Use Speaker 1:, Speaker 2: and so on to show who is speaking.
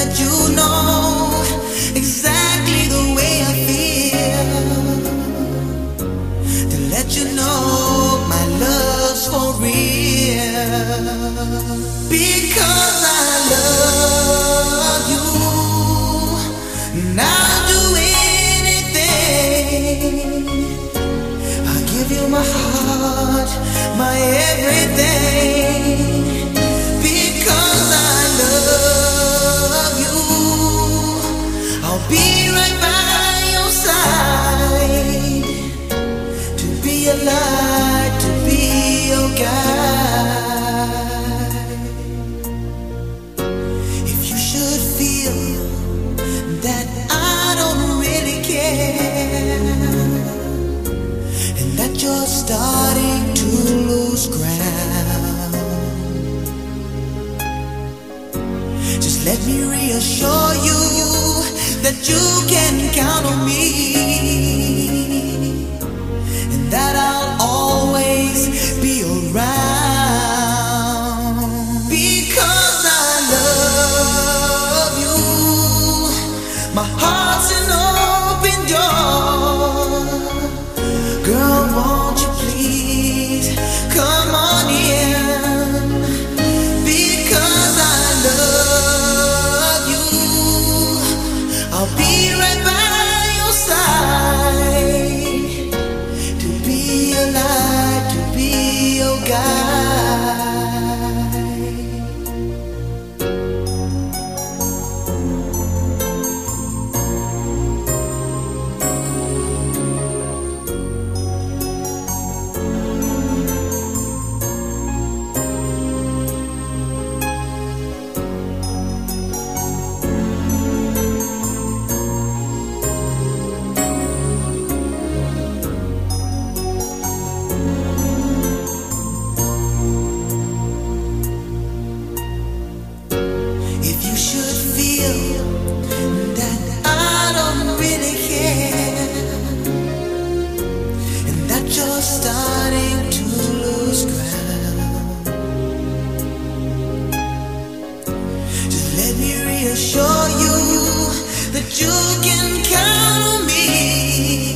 Speaker 1: let you know exactly the way I feel, to let you know my love's for real. Because I love you, and I'll do anything. I'll give you my heart, my everything. Because I love you, I'll be right by your side, to be a light, to be your guide. If you should feel that I don't really care, and that you're starting to lose ground, just let me reassure you that you can count on me, and that I'll always be around. Because I love you, my heart's an open door. Girl, won't you please come on in? Because I love you, I'll be right by your side, to be your light, to be your guide. If you should feel that I don't really care, and that you're starting to lose ground, just let me reassure you that you can count on me,